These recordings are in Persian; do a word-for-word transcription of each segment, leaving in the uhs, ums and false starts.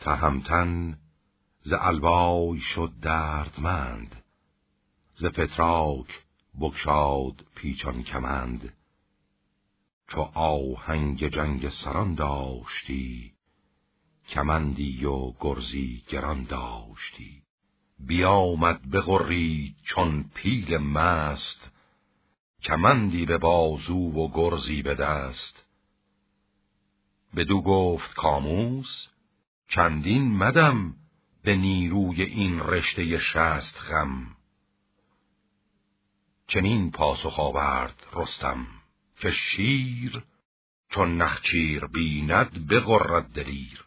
تهمتن ز الوای شد دردمند، ز فتراک بگشاد پیچان کمند. چو آهنگ جنگ سران داشتی، کمندی و گرزی گران داشتی. بیامد بغرید چون پیل مست، کمندی به بازو و گرزی به دست. بدو گفت کاموس چندین مدم، به نیروی این رشته شست خم. چنین پاسخ آورد رستم که شیر، چون نخچیر بیند بغرد دلیر.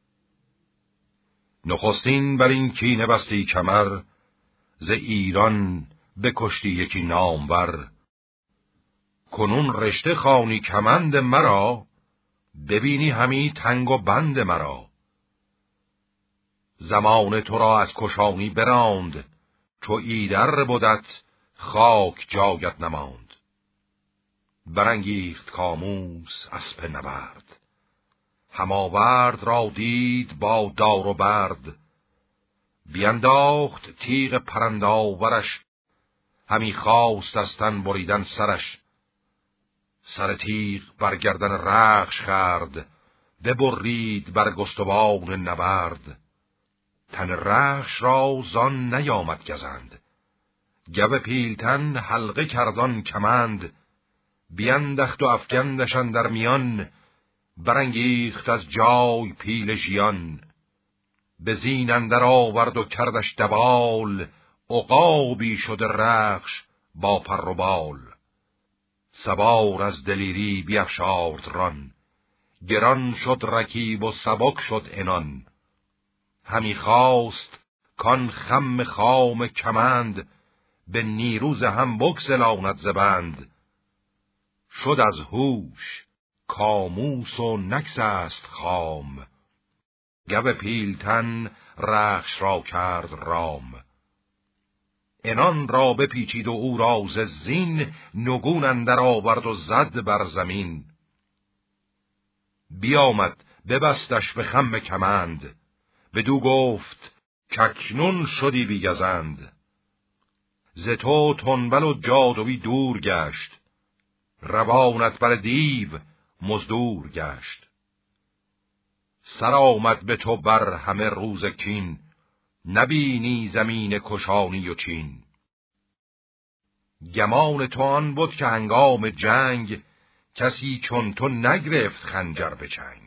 نخستین بر این کینه بستی کمر، ز ایران بکشتی یکی نامور. کنون رشته خوانی کمند مرا، ببینی همی تنگ و بند مرا. زمان تو را از کشانی براند، چو ایدر بودت خاک جایت نماند. برانگیخت کاموس اسپ نبرد، هماورد را دید با دار و برد. بینداخت تیغ پرنداورش، همی خواست از تن بریدن سرش. سر تیغ بر گردن رخش خورد، ببرید بر گستوان نبرد. تن رخش را زان نیامد گزند، گو پیلتن حلقه کردان کمند. بیندخت و افگندش اندر میان، برانگیخت از جای پیل ژیان. به زین اندر آورد و کردش دبال، عقابی شده رخش با پر و بال. سوار از دلیری بیفشارد ران، گران شد رکیب و سبک شد عنان. همی خواست کان خم خام کمند، به نیروز هم بگسلاند ز بند. شد از هوش کاموس و نگسست خام، گو پیلتن رخش را کرد رام. عنان را بپیچید و او را ز زین، نگون اندر آورد و زد بر زمین. بیامد ببستش به خم کمند، بدو گفت کاکنون شدی بی گزند. ز تو تنبل و جادوی دور گشت، روانت بر دیو مزدور گشت. سر آمد به تو بر همه روز کین، نبینی زمین کشانی و چین. گمان تو آن بود که هنگام جنگ، کسی چون تو نگرفت خنجر به چنگ.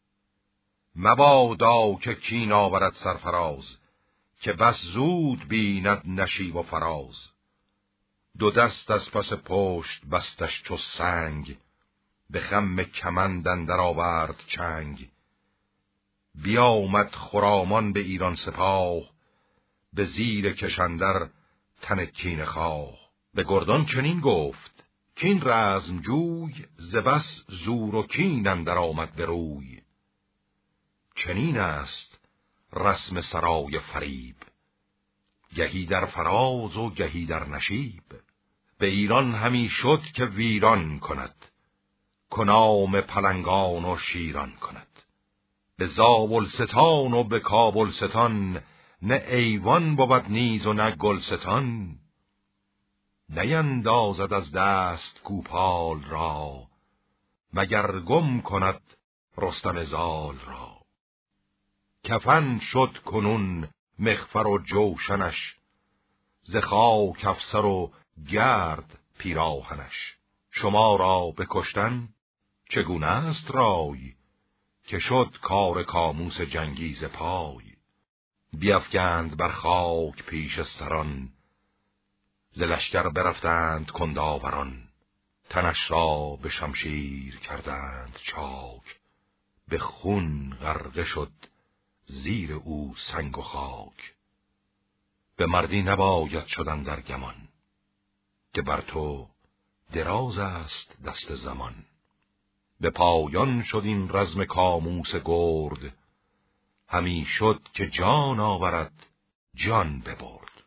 مبادا که کین آورد سرفراز، که بس زود بیند نشیب و فراز. دو دست از پس پشت بستش چو سنگ، به خم کمند اندر آورد چنگ. بیامد خرامان به ایران سپاه، به زیر کشندر تن کینه خواه. به گردان چنین گفت کین رزم جوی، ز بس زور و کین اندر آمد به روی. چنین است رسم سرای فریب، گهی در فراز و گهی در نشیب. به ایران همی شد که ویران کند، کنام پلنگان و شیران کند. به زابلستان و به کابلستان، نه ایوان بود نیز و نه گلستان. نیندازد از دست گوپال را، مگر گم کند رستم زال را. کفن شد کنون مغفر و جوشنش، ز خاک افسر و گرد پیراهنش. شما را بکشتن چگونه است رای، که شد کار کاموس جنگیز پای. بیفگند بر خاک پیش سران، ز لشکر برفتند کنداوران. تنش را به شمشیر کردند چاک، به خون غرقه شد زیر او سنگ و خاک. به مردی نباید شدن در گمان، که بر تو دراز است دست زمان. به پایان شد این رزم کاموس گرد، همی شد که جان آورد جان ببرد.